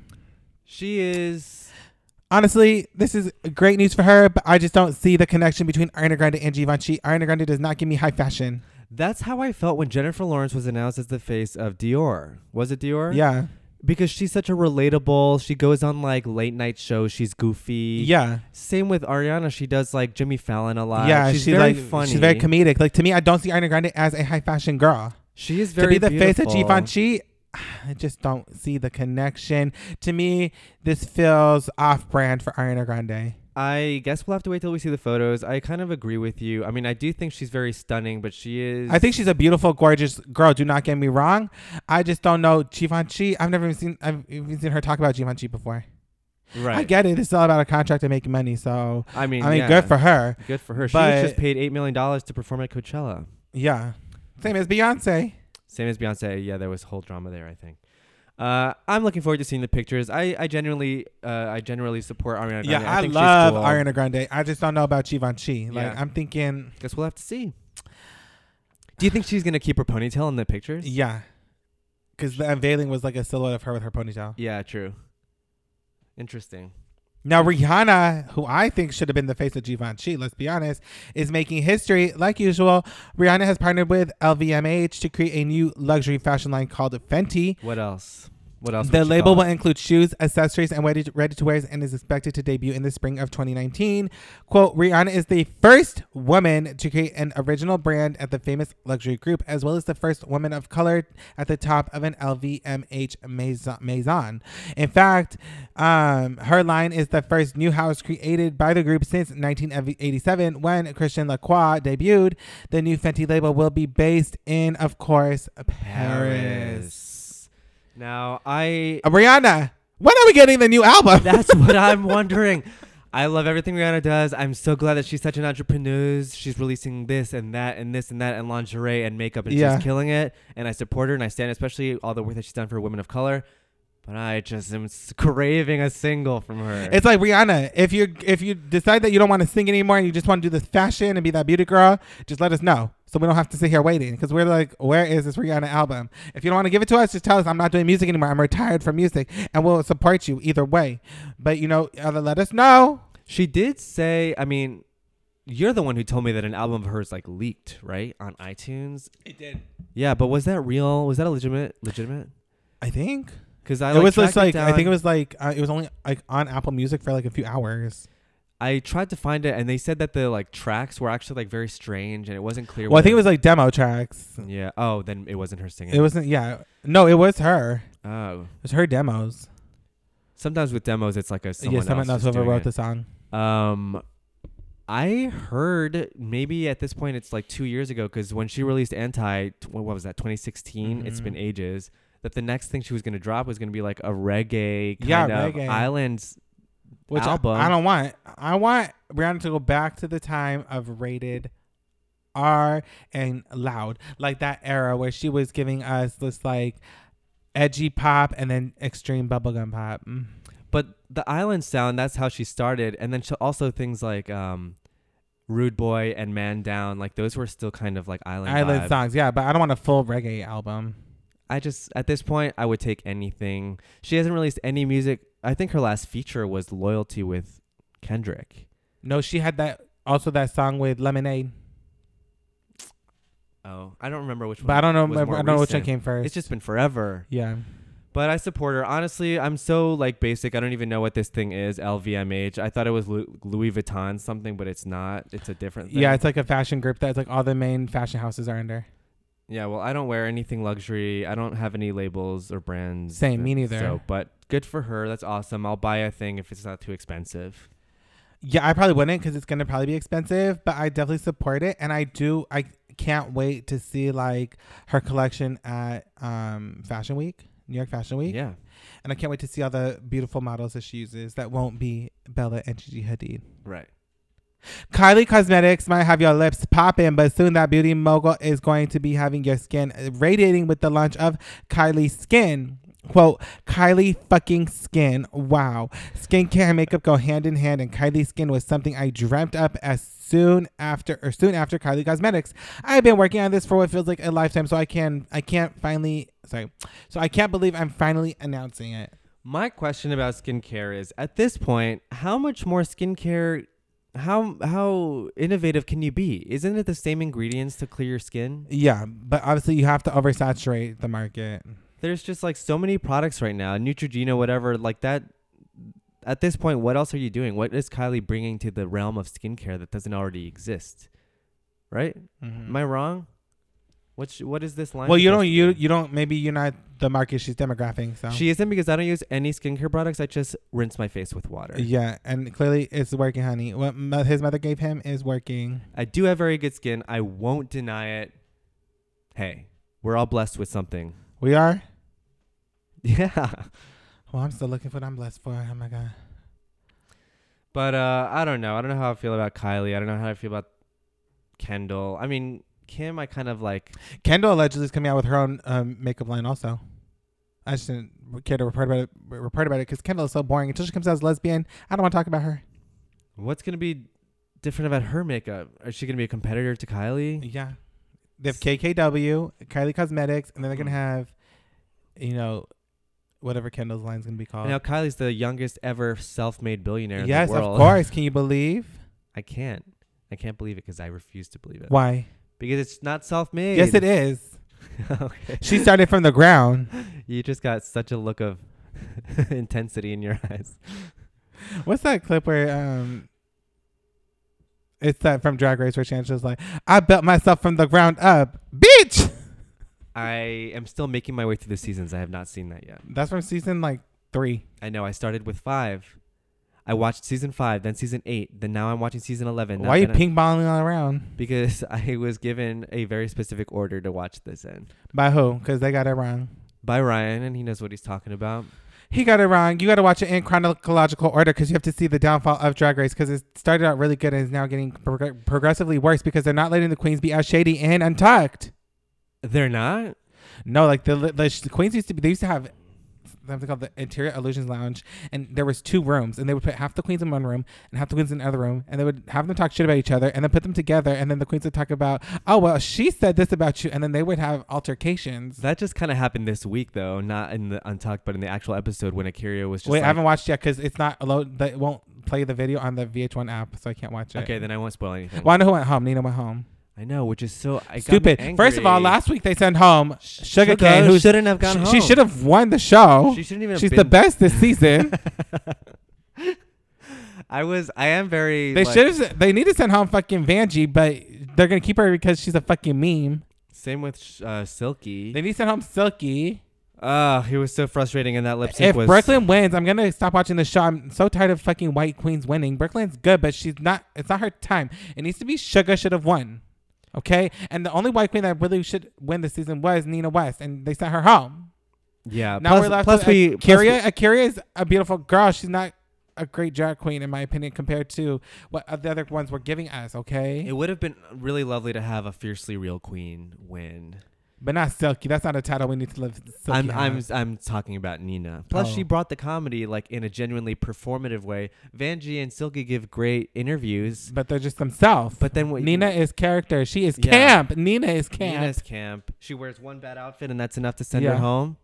She is... Honestly, this is great news for her, but I just don't see the connection between Ariana Grande and Givenchy. Ariana Grande does not give me high fashion. That's how I felt when Jennifer Lawrence was announced as the face of Dior. Was it Dior? Yeah. Because she's such a relatable, she goes on like late night shows, she's goofy. Yeah. Same with Ariana, she does like Jimmy Fallon a lot. Yeah, she's she's very like funny. She's very comedic. Like, to me, I don't see Ariana Grande as a high fashion girl. She is very to be the beautiful. face of Givenchy, I just don't see the connection. To me, this feels off-brand for Ariana Grande. I guess we'll have to wait till we see the photos. I kind of agree with you. I mean, I do think she's very stunning, but she is... I think she's a beautiful, gorgeous girl. Do not get me wrong. I just don't know Givenchy. I've never even seen I've even seen her talk about Givenchy before. Right. I get it. It's all about a contract and making money. So I mean, I mean, yeah. good for her. Good for her. She But- was just paid eight million dollars to perform at Coachella. Yeah. Same as Beyonce. Same as Beyonce. Yeah, there was whole drama there, I think. Uh, I'm looking forward to seeing the pictures. I, I genuinely uh, I generally support Ariana Grande. Yeah, I, I, think love she's cool. Ariana Grande. I just don't know about Givenchy. Like, Yeah. I'm thinking, Guess we'll have to see. Do you think she's gonna keep her ponytail in the pictures? yeah. Because the unveiling was like a silhouette of her with her ponytail. Yeah, true. Interesting. Now, Rihanna, who I think should have been the face of Givenchy, let's be honest, is making history. Like usual, Rihanna has partnered with L V M H to create a new luxury fashion line called Fenty. What else? What else? The would you label call will it? include shoes, accessories, and ready to wears and is expected to debut in the spring of twenty nineteen. Quote, Rihanna is the first woman to create an original brand at the famous luxury group, as well as the first woman of color at the top of an L V M H maison. In fact, um, her line is the first new house created by the group since nineteen eighty-seven when Christian Lacroix debuted. The new Fenty label will be based in, of course, Paris. Now, I... Uh, Rihanna, when are we getting the new album? That's what I'm wondering. I love everything Rihanna does. I'm so glad that she's such an entrepreneur. She's releasing this and that and this and that and lingerie and makeup and Yeah. she's killing it. And I support her and I stand, especially all the work that she's done for women of color. But I just am s- craving a single from her. It's like Rihanna. If you if you decide that you don't want to sing anymore and you just want to do this fashion and be that beauty girl, just let us know so we don't have to sit here waiting. Because we're like, where is this Rihanna album? If you don't want to give it to us, just tell us I'm not doing music anymore. I'm retired from music, and we'll support you either way. But you know, either let us know. She did say, I mean, you're the one who told me that an album of hers like leaked, right, on iTunes. It did. Yeah, but was that real? Was that a legitimate? Legitimate? I think. Because I it like, was just tracked like it I think it down. was like uh, it was only like on Apple Music for like a few hours. I tried to find it, and they said that the like tracks were actually like very strange, and it wasn't clear. Well, I think it whether- was like demo tracks. Yeah. Oh, then it wasn't her singing. It wasn't. Yeah. No, it was her. Oh. It was her demos. Sometimes with demos, it's like a someone yeah, someone else else just whoever doing wrote it. the song. Um, I heard maybe at this point it's like two years ago because when she released Anti, tw- what was that, twenty sixteen? It's Mhm. been ages. That the next thing she was gonna drop was gonna be like a reggae kind Yeah, of reggae. islands Which I- album. I, don't want. I want Rihanna to go back to the time of Rated R and Loud, like that era where she was giving us this like edgy pop and then extreme bubblegum pop. Mm. But the island sound, that's how she started, and then she also things like um, Rude Boy and Man Down, like those were still kind of like island. Island vibe. songs, yeah, but I don't want a full reggae album. I just at this point I would take anything. She hasn't released any music. I think her last feature was Loyalty with Kendrick. No, she had that also that song with Lemonade, Oh, I don't remember which one. but I don't know. was I more don't know which one recent. came first. It's just been forever. yeah. But I support her. Honestly, I'm so like basic. I don't even know what this thing is. L V M H. I thought it was Lu- Louis Vuitton something, but it's not. It's a different thing. Yeah, it's like a fashion group that's like all the main fashion houses are under. Yeah, well, I don't wear anything luxury. I don't have any labels or brands. Same, me neither. So, but good for her. That's awesome. I'll buy a thing if it's not too expensive. Yeah, I probably wouldn't because it's gonna probably be expensive, but I definitely support it, and I do. I can't wait to see like her collection at um Fashion Week, New York Fashion Week, Yeah. and I can't wait to see all the beautiful models that she uses that won't be Bella and Gigi Hadid. Right. Kylie Cosmetics might have your lips popping, but soon that beauty mogul is going to be having your skin radiating with the launch of Kylie Skin. Quote, Kylie fucking Skin. Wow. Skincare and makeup go hand in hand, and Kylie Skin was something I dreamt up as soon after or soon after Kylie Cosmetics. I've been working on this for what feels like a lifetime, so I can I can't finally sorry. So I can't believe I'm finally announcing it. My question about skincare is, at this point, how much more skincare, how how innovative can you be? Isn't it the same ingredients to clear your skin? Yeah, but obviously you have to oversaturate the market. There's just like so many products right now, Neutrogena, whatever, like that. At this point, what else are you doing? What is Kylie bringing to the realm of skincare that doesn't already exist? Right? Mm-hmm. Am I wrong? What's what is this line? Well, you don't supposed to you be? you don't maybe you're not the market she's demographing. So She isn't, because I don't use any skincare products. I just rinse my face with water. yeah, and clearly it's working, honey. What mo- his mother gave him is working. I do have very good skin. I won't deny it. Hey, we're all blessed with something. We are. Yeah. Well, I'm still looking for what I'm blessed for. Oh my god. But uh, I don't know. I don't know how I feel about Kylie. I don't know how I feel about Kendall. I mean, Kim, I kind of like. Kendall allegedly is coming out with her own um, makeup line also. I just didn't care to report about it. Report about it because Kendall is so boring. Until she comes out as lesbian, I don't want to talk about her. What's going to be different about her makeup? Is she going to be a competitor to Kylie? Yeah, they have K K W, Kylie Cosmetics, and then they're gonna have, you know, whatever Kendall's line is gonna be called. Now, Kylie's the youngest ever self-made billionaire Yes, in the world. of course. Can you believe? I can't. I can't believe it because I refuse to believe it. Why? Because it's not self-made. Yes, it is. Okay. She started from the ground. You just got such a look of intensity in your eyes. What's that clip where um it's that from Drag Race where Shangela's like, I built myself from the ground up. Bitch! I am still making my way through the seasons. I have not seen that yet. That's from season like three. I know. I started with five. I watched season five, then season eight, then now I'm watching season eleven. Why are you Then I- ping ponging all around? Because I was given a very specific order to watch this in By who? Because they got it wrong. by Ryan, and he knows what he's talking about. He got it wrong. You got to watch it in chronological order because you have to see the downfall of Drag Race because it started out really good and is now getting prog- progressively worse because they're not letting the queens be as shady and untucked. They're not? No, like the, the, the queens used to be, they used to have something called the Interior Illusions Lounge, and there was two rooms, and they would put half the queens in one room and half the queens in another room, and they would have them talk shit about each other, and then put them together, and then the queens would talk about, oh well, she said this about you, and then they would have altercations. That just kind of happened this week, though. Not in the Untucked, but in the actual episode when Akira was just Wait, like, I haven't watched yet because it's not allowed. That won't play the video on the V H one app, so I can't watch it. Okay, then I won't spoil anything. Well, I know who went home. Nina went home. I know, which is so I Stupid. Got me First of all, angry. last week they sent home Sh- Sugar Sugar Cane, who shouldn't have gone sh- home. She should have won the show. She shouldn't even. Have She's been the best this season. I was. I am very. They like, should have. They need to send home fucking Vanjie, but they're gonna keep her because she's a fucking meme. Same with uh, Silky. They need to send home Silky. Ah, he was so frustrating in that lip sync. If was, Brooklyn wins, I'm gonna stop watching the show. I'm so tired of fucking white queens winning. Brooklyn's good, but she's not. It's not her time. It needs to be Sugar should have won. Okay, and the only white queen that really should win the season was Nina West, and they sent her home. Yeah. Now plus, we're left plus with we. Kyria. Plus Kyria is a beautiful girl. She's not a great drag queen in my opinion compared to what the other ones were giving us. Okay, we, it would have been really lovely to have a fiercely real queen win. but not Silky. That's not a title we need to live. Silky I'm I'm has. I'm talking about Nina. Plus, Oh. she brought the comedy like in a genuinely performative way. Vanjie and Silky give great interviews, But they're just themselves. but then what Nina is character. She is Yeah. camp. Nina is camp. Nina's camp. She wears one bad outfit, and that's enough to send Yeah. her home.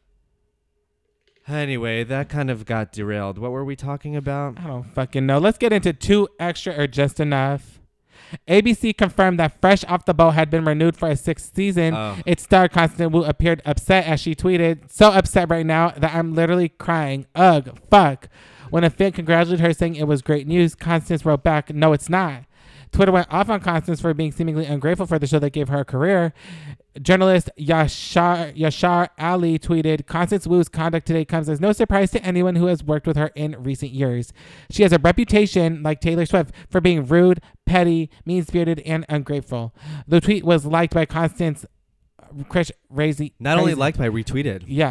Anyway, that kind of got derailed. What were we talking about? I don't fucking know. Let's get into two extra or just enough. A B C confirmed that Fresh Off the Boat had been renewed for a sixth season. Oh. Its star Constance Wu appeared upset as she tweeted, "So upset right now that I'm literally crying. Ugh, fuck." When a fan congratulated her saying it was great news, Constance wrote back, "No, it's not." Twitter went off on Constance for being seemingly ungrateful for the show that gave her a career. Journalist Yashar, Yashar Ali tweeted, "Constance Wu's conduct today comes as no surprise to anyone who has worked with her in recent years. She has a reputation, like Taylor Swift, for being rude, petty, mean-spirited, and ungrateful." The tweet was liked by Constance Chris Razy. Not only Crazy- liked, but retweeted. Yeah.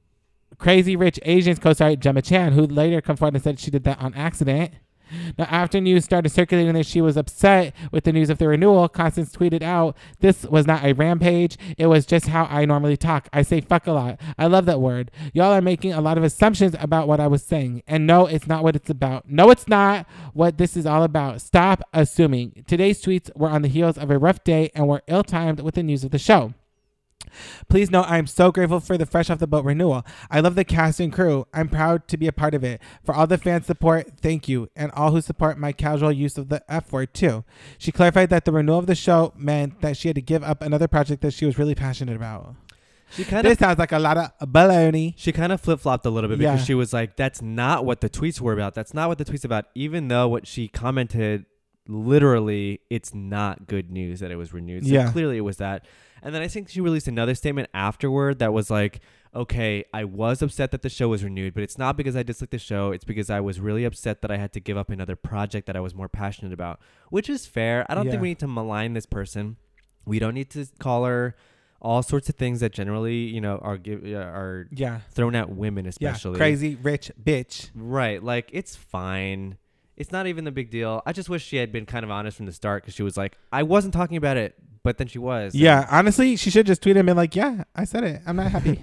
Crazy Rich Asians co-star Gemma Chan, who later confirmed and said she did that on accident. Now, after news started circulating that she was upset with the news of the renewal, Constance tweeted out, "This was not a rampage. It was just how I normally talk. I say fuck a lot. I love that word. Y'all are making a lot of assumptions about what I was saying. And no, it's not what it's about. No, it's not what this is all about. Stop assuming." Today's tweets were on the heels of a rough day and were ill-timed with the news of the show. "Please know I am so grateful for the Fresh Off the Boat renewal. I love the cast and crew. I'm proud to be a part of it. For all the fan support, thank you. And all who support my casual use of the F word too." She clarified that the renewal of the show meant that she had to give up another project that she was really passionate about. She kind This of sounds like a lot of baloney. she kind of flip flopped a little bit because Yeah. she was like, "That's not what the tweets were about. That's not what the tweets about." Even though what she commented, literally, it's not good news that it was renewed. So Yeah. clearly it was that. And then I think she released another statement afterward that was like, "Okay, I was upset that the show was renewed, but it's not because I disliked the show. It's because I was really upset that I had to give up another project that I was more passionate about," which is fair. I don't Yeah. think we need to malign this person. We don't need to call her all sorts of things that generally, you know, are give, uh, are Yeah. thrown at women, especially. Yeah. Crazy rich bitch. Right. Like, it's fine. It's not even the big deal. I just wish she had been kind of honest from the start because she was like, "I wasn't talking about it," but then she was. Yeah. Honestly, she should just tweet him and be like, "Yeah, I said it. I'm not happy."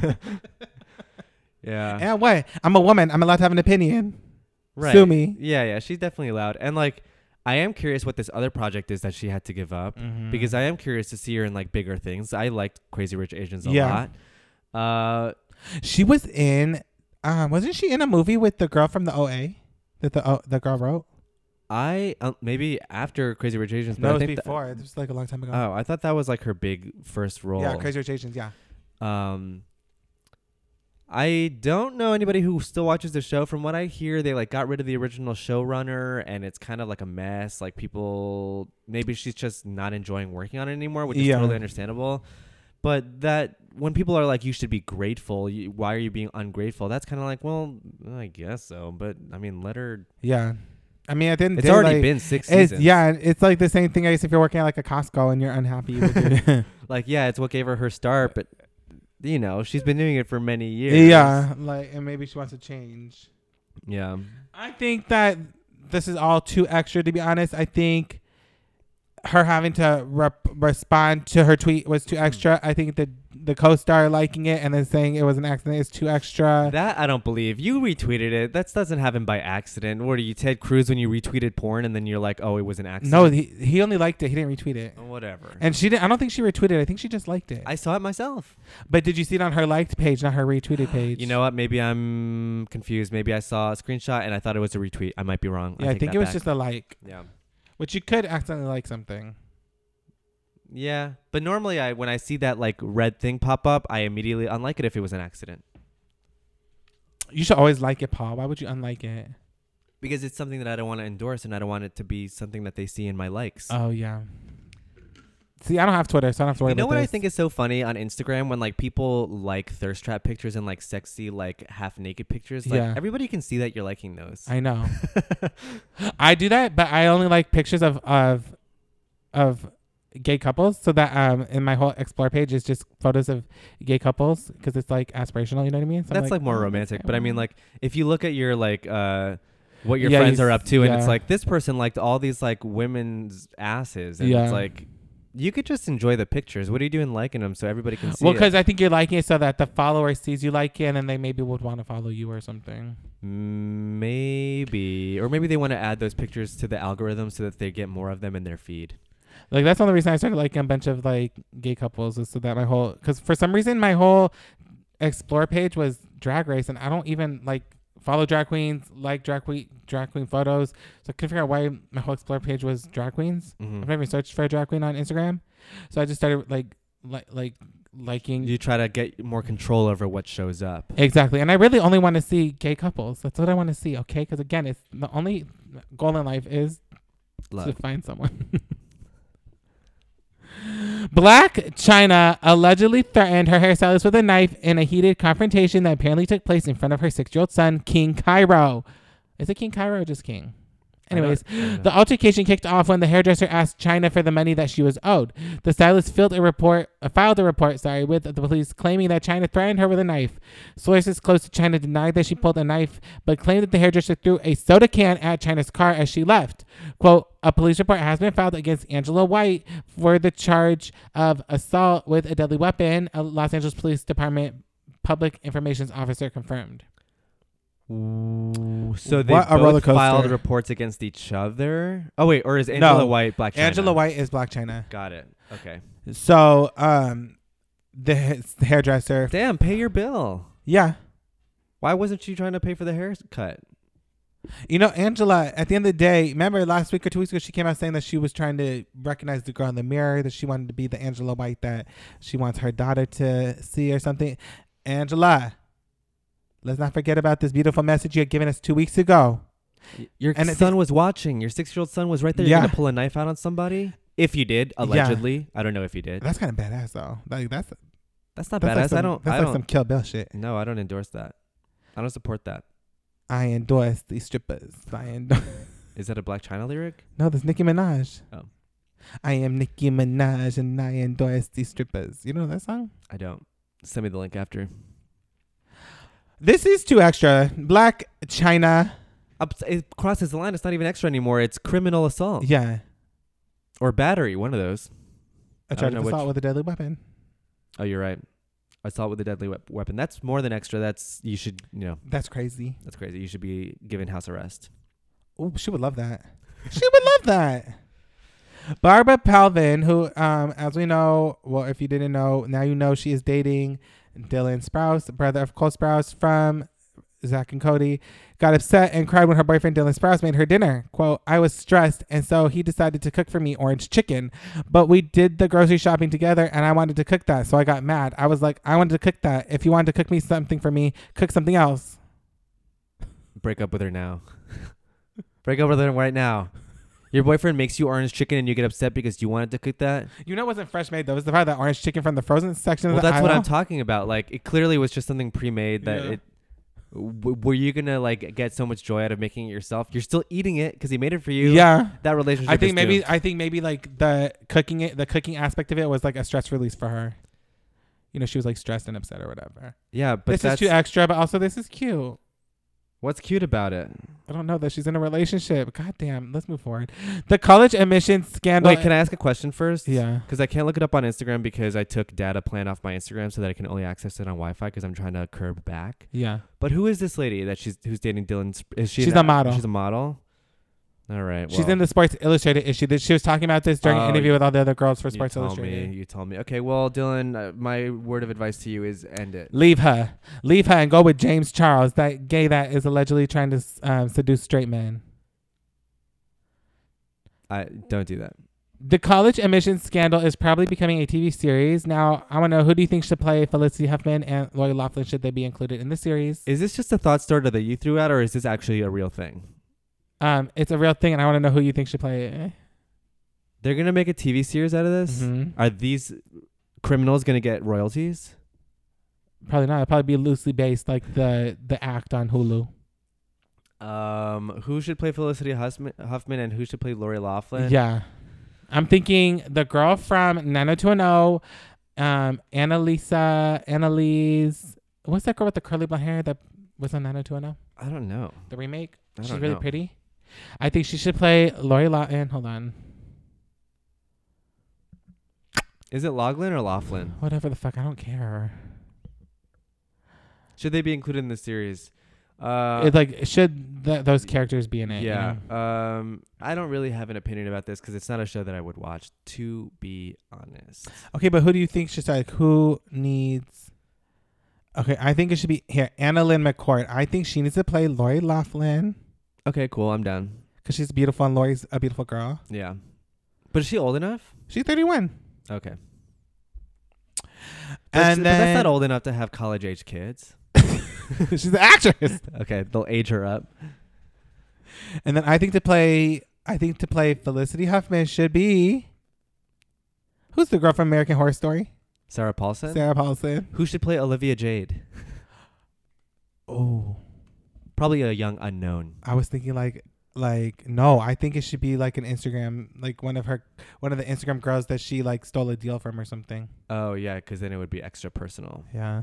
Yeah. And what? I'm a woman. I'm allowed to have an opinion. Right. Sue me. Yeah, yeah. She's definitely allowed. And, like, I am curious what this other project is that she had to give up Mhm. because I am curious to see her in, like, bigger things. I liked Crazy Rich Asians a Yeah. lot. Uh, She was in, um, wasn't she in a movie with the girl from the O A that the o, the girl wrote? I uh, maybe after Crazy Rich Asians, but No, I it was think that- before. It was like a long time ago. oh, I thought that was like her big first role. yeah, Crazy Rich Asians. Yeah. Um, I don't know anybody who still watches the show. From what I hear, they like got rid of the original showrunner, and it's kind of like a mess. Like people, maybe she's just not enjoying working on it anymore, which is Yeah. totally understandable. But that when people are like, "You should be grateful," you, why are you being ungrateful? That's kind of like, well, I guess so. But I mean, let her. Yeah. I mean, I didn't. It's already been six It's, seasons. yeah, it's like the same thing. I guess if you're working at like a Costco and you're unhappy with it. Like, yeah, it's what gave her her start, but you know, she's been doing it for many years. yeah, like, and maybe she wants to change. Yeah. I think that this is all too extra, to be honest. I think her having to rep- respond to her tweet was too extra. I think the the co-star liking it and then saying it was an accident is too extra. That I don't believe. You retweeted it. That doesn't happen by accident. What are you, Ted Cruz, when you retweeted porn and then you're like, oh, it was an accident? No, he he only liked it. He didn't retweet it. Oh, whatever. And she didn't. I don't think she retweeted it. I think she just liked it. I saw it myself. But did you see it on her liked page, not her retweeted page? You know what? Maybe I'm confused. Maybe I saw a screenshot and I thought it was a retweet. I might be wrong. Yeah, I, take think that it was back. just a like. Yeah. Which you could accidentally like something. Yeah, but normally I when I see that like red thing pop up, I immediately unlike it if it was an accident. You should always like it, Paul. Why would you unlike it? Because it's something that I don't want to endorse and I don't want it to be something that they see in my likes. Oh, yeah. See, I don't have Twitter, so I don't have to worry You know about what this. I think is so funny on Instagram when like people like thirst trap pictures and like sexy like half naked pictures? Like Yeah. everybody can see that you're liking those. I know. I do that, but I only like pictures of of of gay couples. So that um in my whole explore page is just photos of gay couples because it's like aspirational. You know what I mean? So I'm That's like, more oh, romantic. okay, But I mean well. like if you look at your like uh what your Yeah, friends you are s- up to and it's yeah. like this person liked all these like women's asses and Yeah. it's like you could just enjoy the pictures. What are you doing liking them so everybody can see Well, it? because I think you're liking it so that the follower sees you like it, and then they maybe would want to follow you or something. Maybe. Or maybe they want to add those pictures to the algorithm so that they get more of them in their feed. Like that's the only reason I started liking a bunch of like gay couples is so that my whole because for some reason my whole explore page was Drag Race, and I don't even like follow drag queens, like drag queen drag queen photos. So I couldn't figure out why my whole explore page was drag queens. Mhm. I've never even searched for a drag queen on Instagram, so I just started like like like liking You try to get more control over what shows up. exactly. And I really only want to see gay couples. That's what I want to see. Okay, because again, it's the only goal in life is Love. to find someone. Black China allegedly threatened her hairstylist with a knife in a heated confrontation that apparently took place in front of her six-year-old son, King Cairo. Is it King Cairo or just King? Anyways, I don't- I don't the know. altercation kicked off when the hairdresser asked China for the money that she was owed. The stylist filed a report, uh, filed a report, sorry, with the police, claiming that China threatened her with a knife. Sources close to China denied that she pulled a knife, but claimed that the hairdresser threw a soda can at China's car as she left. Quote, a police report has been filed against Angela White for the charge of assault with a deadly weapon, a Los Angeles Police Department public information officer confirmed. Ooh, so they What a roller both coaster. filed reports against each other. Oh wait, or is Angela No. White Black China? Angela White is Black China. Got it. Okay. So, um, the, ha- the hairdresser, Damn, pay your bill. yeah. Why wasn't she trying to pay for the haircut? You know, Angela, at the end of the day, remember last week or two weeks ago, she came out saying that she was trying to recognize the girl in the mirror, that she wanted to be the Angela White that she wants her daughter to see or something. Angela, let's not forget about this beautiful message you had given us two weeks ago. Y- Your And it- son was watching. Your six-year-old son was right there. You're Yeah. gonna pull a knife out on somebody? If you did, allegedly. I don't know if you did. That's kind of badass, though. Like that's That's not that's badass. like some, I don't. That's I like don't. some Kill Bill shit. No, I don't endorse that. I don't support that. I endorse these strippers. I endorse. Is that a Black China lyric? No, that's Nicki Minaj. Oh. I am Nicki Minaj and I endorse these strippers. You know that song? I don't. Send me the link after. This is too extra. Black China. Up, it crosses the line. It's not even extra anymore. It's criminal assault Yeah. or battery. One of those. A I don't charge know of which- assault with a deadly weapon. Oh, you're right. Assault with a deadly wep- weapon. That's more than extra. That's you should. You know. That's crazy. That's crazy. You should be given house arrest. Oh, she would love that. She would love that. Barbara Palvin, who, um, as we know, well, if you didn't know, now you know she is dating Dylan Sprouse, brother of Cole Sprouse from Zach and Cody, got upset and cried when her boyfriend Dylan Sprouse made her dinner. Quote, I was stressed, and so he decided to cook for me orange chicken. But we did the grocery shopping together, and I wanted to cook that, so I got mad. I was like, I wanted to cook that. If you wanted to cook me something for me, cook something else. Break up with her now. Break up with her right now. Your boyfriend makes you orange chicken and you get upset because you wanted to cook that? You know it wasn't fresh made, though. It was the part of that orange chicken from the frozen section Well, of the that's what aisle. I'm talking about. Like, it clearly was just something pre-made that Yeah. it... W- were you going to, like, get so much joy out of making it yourself? You're still eating it because he made it for you. Yeah. That relationship I think is maybe doomed. I think maybe like the cooking it the cooking aspect of it was like a stress release for her. You know, she was like stressed and upset or whatever. Yeah, but this that's... is too extra, but also this is cute. What's cute about it? I don't know that she's in a relationship. God damn. Let's move forward. The college admissions scandal. Wait, can I ask a question first? Yeah. Because I can't look it up on Instagram because I took data plan off my Instagram so that I can only access it on Wi-Fi because I'm trying to curb back. Yeah. But who is this lady that she's who's dating Dylan? Sp- Is she? She's an- a model. She's a model. All right. She's well, in the Sports Illustrated issue. That she was talking about this during Oh, an interview with all the other girls for you Sports told Illustrated. me. You told me. Okay. Well, Dylan, uh, my word of advice to you is end it. Leave her. Leave her and go with James Charles, that gay that is allegedly trying to um, seduce straight men. I don't do that. The college admissions scandal is probably becoming a T V series. Now, I want to know, who do you think should play Felicity Huffman and Lori Loughlin? Should they be included in the series? Is this just a thought starter that you threw out, or is this actually a real thing? Um, it's a real thing, and I want to know who you think should play it. They're gonna make a T V series out of this. Mhm. Are these criminals gonna get royalties? Probably not. It'll probably be loosely based, like the the act on Hulu. Um, who should play Felicity Huffman, Huffman and who should play Lori Loughlin? Yeah. I'm thinking the girl from nine oh two one oh, um, Annalisa, Annalise. What's that girl with the curly blonde hair that was on nine oh two one oh? I don't know. The remake? I She's don't really know. pretty. I think she should play Lori Loughlin. Hold on. Is it Loughlin or Laughlin? Whatever the fuck. I don't care. Should they be included in the series? Uh, it, like, should th- those characters be in it? you yeah. know? Um, I don't really have an opinion about this because it's not a show that I would watch, to be honest. Okay, but who do you think should start? Like, who needs... Okay, I think it should be... Here, Annalyn McCord. I think she needs to play Lori Loughlin Okay, cool. I'm down. because she's beautiful and Lori's a beautiful girl. Yeah. But is she old enough? She's thirty-one. Okay. But, And but then... that's not old enough to have college-age kids. She's an actress. Okay, they'll age her up. And then I think to play... I think to play Felicity Huffman should be... Who's the girl from American Horror Story? Sarah Paulson? Sarah Paulson. Who should play Olivia Jade? Oh, Probably a young unknown. I was thinking like, like no, I think it should be like an Instagram, like one of her, one of the Instagram girls that she like stole a deal from or something. Oh, yeah, because then it would be extra personal. Yeah.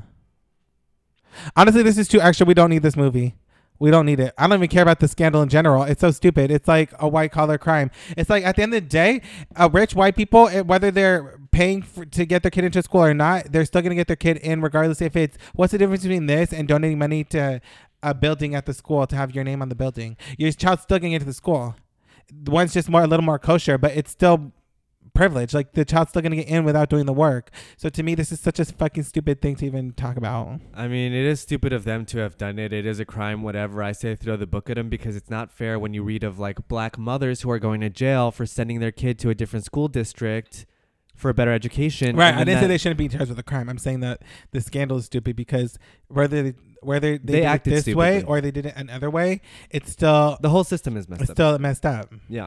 Honestly, this is too extra. We don't need this movie. We don't need it. I don't even care about the scandal in general. It's so stupid. It's like a white collar crime. It's like at the end of the day, uh, rich white people, eh, whether they're paying for, to get their kid into school or not, they're still going to get their kid in regardless if it's, what's the difference between this and donating money to a building at the school to have your name on the building? Your child's still getting into the school. One's just more, a little more kosher, but it's still privilege. Like the child's still going to get in without doing the work. So to me, this is such a fucking stupid thing to even talk about. I mean, it is stupid of them to have done it. It is a crime, whatever. I say throw the book at them because it's not fair when you read of like black mothers who are going to jail for sending their kid to a different school district for a better education. Right. And I then didn't say that- they shouldn't be charged with a crime. I'm saying that the scandal is stupid because whether they, whether they, They did it acted this way stupidly. or they did it another way, it's still the whole system is messed it's up. still messed up. Yeah.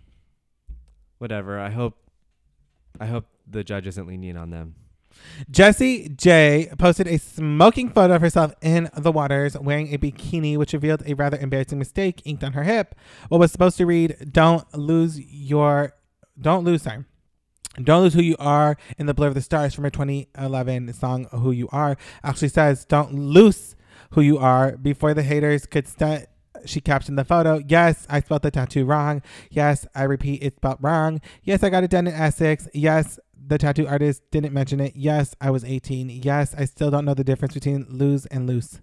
Whatever. I hope I hope the judge isn't lenient on them. Jessie J posted a smoking photo of herself in the waters wearing a bikini, which revealed a rather embarrassing mistake inked on her hip. What was supposed to read, "Don't lose your, don't lose time." Don't lose who you are in the blur of the stars from her twenty eleven song Who You Are actually says don't lose who you are. Before the haters could stunt, she captioned the photo. Yes, I spelled the tattoo wrong. Yes, I repeat, it's spelled wrong. Yes, I got it done in Essex. Yes, the tattoo artist didn't mention it. Yes, I was eighteen. Yes, I still don't know the difference between lose and loose.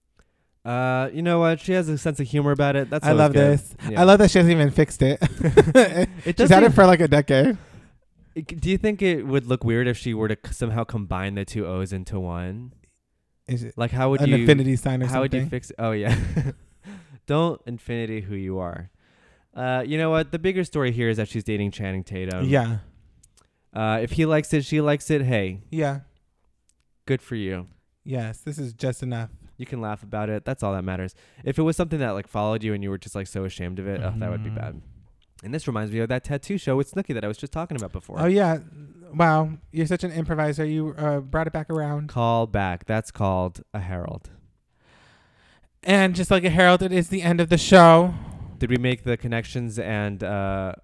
Uh, you know what? She has a sense of humor about it. That's I always love good. this. Yeah. I love that she hasn't even fixed it. It She's does had it seem- for like a decade. It- Do you think it would look weird if she were to c- somehow combine the two O's into one? Is it Like, how would an you? infinity sign or how would something? you fix? Oh yeah. Don't infinity who you are. Uh, you know what? The bigger story here is that she's dating Channing Tatum. yeah. Uh, if he likes it, she likes it. Hey, Yeah. good for you. Yes. This is just enough. You can laugh about it. That's all that matters. If it was something that like followed you and you were just like so ashamed of it, oh, that would be Mhm. bad. And this reminds me of that tattoo show with Snooki that I was just talking about before. Oh yeah. Wow. You're such an improviser. You uh, brought it back around. Call back. That's called a herald. And just like a herald, it is the end of the show. Did we make the connections and uh,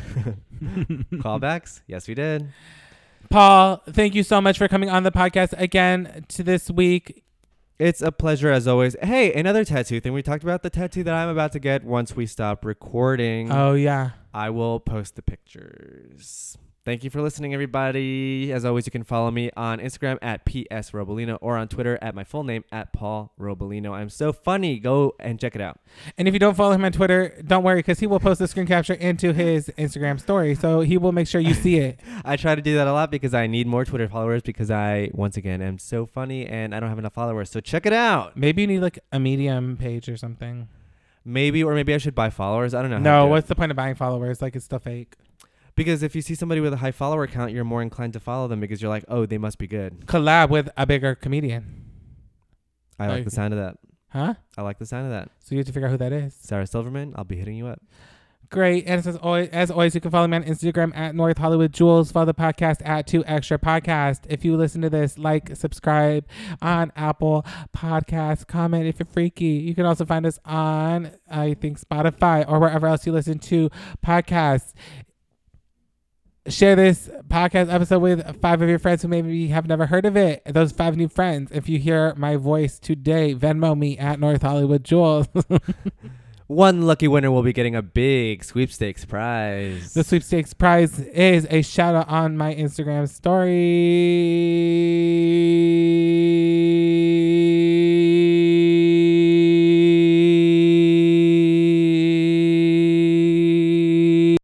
callbacks? Yes, we did. Paul, thank you so much for coming on the podcast again to this week. It's a pleasure as always. Hey, another tattoo thing. We talked about the tattoo that I'm about to get once we stop recording. Oh, yeah. I will post the pictures. Thank you for listening, everybody. As always, you can follow me on Instagram at P S Robolino or on Twitter at my full name at Paul Robolino. I'm so funny. Go and check it out. And if you don't follow him on Twitter, don't worry, because he will post the screen capture into his Instagram story. So he will make sure you see it. I try to do that a lot because I need more Twitter followers because I, once again, am so funny and I don't have enough followers. So check it out. Maybe you need like a Medium page or something. Maybe, or maybe I should buy followers. I don't know. how to No, do it. what's the point of buying followers? Like, it's still fake. Because if you see somebody with a high follower count, you're more inclined to follow them because you're like, oh, they must be good. Collab with a bigger comedian. I like the sound of that. Huh? I like the sound of that. So you have to figure out who that is. Sarah Silverman, I'll be hitting you up. Great. And as always, as always, you can follow me on Instagram at North Hollywood Jules. Follow the podcast at Two Extra Podcast. If you listen to this, like, subscribe on Apple Podcasts. Comment if you're freaky. You can also find us on, I think, Spotify or wherever else you listen to podcasts. Share this podcast episode with five of your friends who maybe have never heard of it. Those five new friends. If you hear my voice today, Venmo me at North Hollywood Jules. One lucky winner will be getting a big sweepstakes prize. The sweepstakes prize is a shout out on my Instagram story.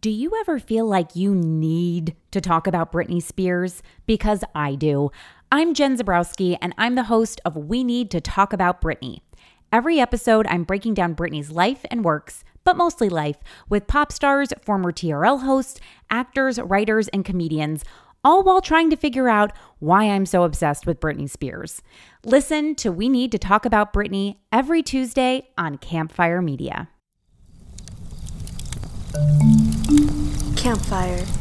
Do you ever feel like you need to talk about Britney Spears? Because I do. I'm Jen Zabrowski, and I'm the host of We Need to Talk About Britney. Every episode, I'm breaking down Britney's life and works, but mostly life, with pop stars, former T R L hosts, actors, writers, and comedians, all while trying to figure out why I'm so obsessed with Britney Spears. Listen to We Need to Talk About Britney every Tuesday on Campfire Media. Campfire.